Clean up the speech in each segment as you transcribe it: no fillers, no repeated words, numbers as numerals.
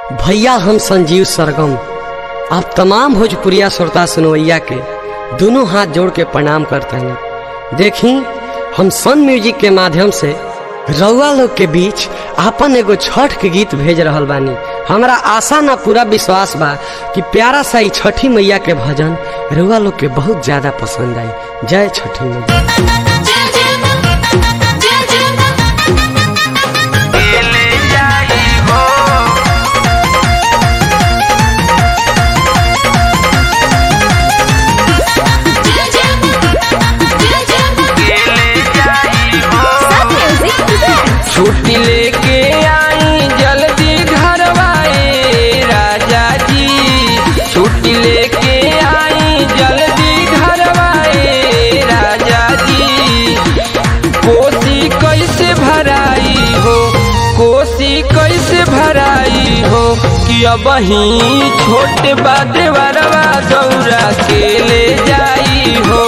भैया हम संजीव सरगम आप तमाम भोजपुरिया श्रोता सुनवैया के दोनों हाथ जोड़ के प्रणाम करते हैं। देखी हम सन म्यूजिक के माध्यम से रउआ लोग के बीच आपन एगो छठ के गीत भेज रहल बानी। हमरा आशा ना पूरा विश्वास बा कि प्यारा सा ई छठी मैया के भजन रउआ लोग के बहुत ज्यादा पसंद आई। जय छठी मैया। छुट्टी लेके आई जल्दी घरवाए राजा जी, छुट्टी लेके आई जल्दी घरवाए राजा जी। कोसी कैसे भराई हो, कोसी कैसे भराई हो कि अब ही छोटे बादे वरवा दौरा के ले जाई हो।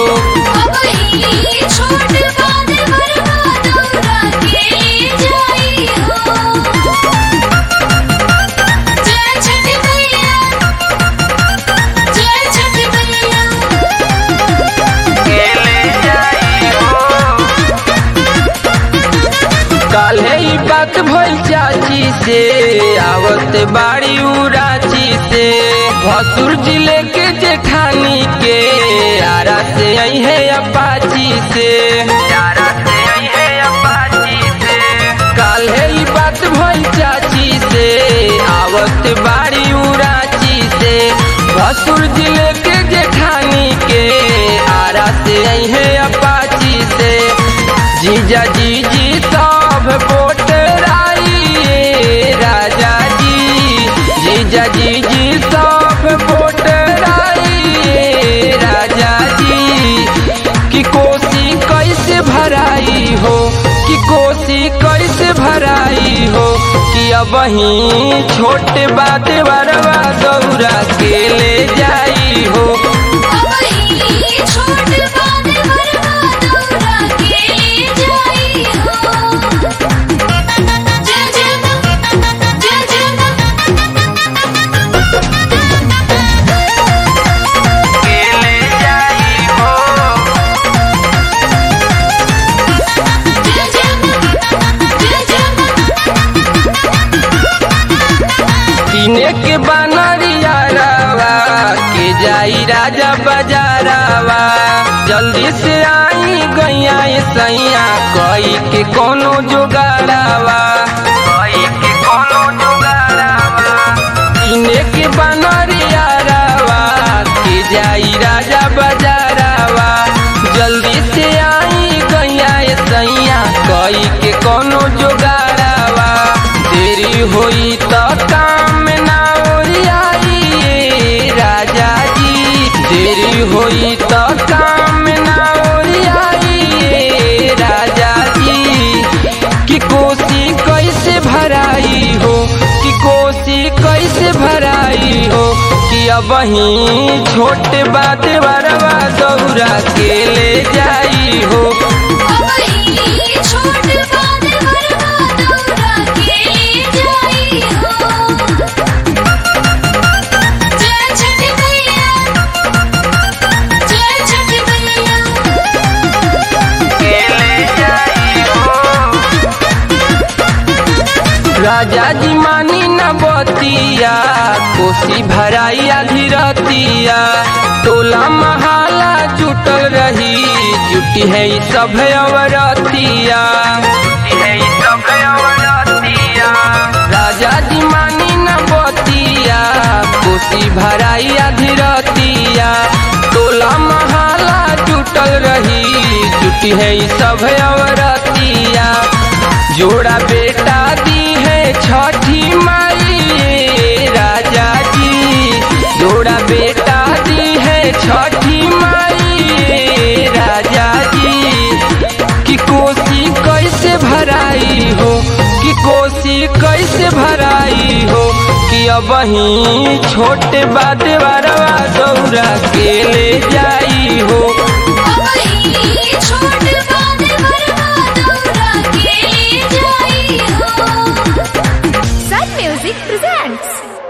काल्हे ही बात भइल चाची से, आवत बाड़ी उराची से, भसुर जिले के जेठानी के आरा से आई है अपाची से, आरा से आई है अपाची से। काल्हे ही बात भइल चाची से, आवत बाड़ी उराची से, भसुर जिले के जेठानी के आरा से आई है अपाची से। जीजा जी सब बोटराई राजा जी, जीजा जी सब बोटराई राजा जी। कि कोसी कैसे भराई हो, कि कोसी कैसे भराई हो कि अब ही छोटे बाते वरवा दौरा के ले जाई हो। के बनरिया रावा के जाई राजा बाजारावा, जल्दी से आई गैया सैया कई के कोनो जुगाड़ावा, कई के कोनो जुगाड़ावा। इने के बनरिया रावा के जाई राजा बाजारावा, जल्दी से आई गैया सैया कई के कोनो जुगाड़ावा। देरी होई तो काम होई तो काम ना ओरियाई राजा जी। कि कोसी कैसे भराई हो, कि कोसी कैसे भराई हो कि अब ही छोटे बाते वरवा दौरा के ले जाई हो। राजा जी मानी न बतिया, कोसी भराई आधी रतिया, टोला महाला जुटल रही, जुटी है सब अवरतिया, राजा जी मानी न बतिया, कोसी भराई आधी रतिया, टोला महाला जुटल रही, जुटी है सब अवरतिया। जोड़ा बेटा दी है छठी माई राजा जी, जोड़ा बेटा दी है छठी माई राजा जी। कि कोसी कैसे भराई हो, कि कोसी कैसे भराई हो कि अब ही छोटे बाते वरवा दौरा के ले जाई हो। Music presents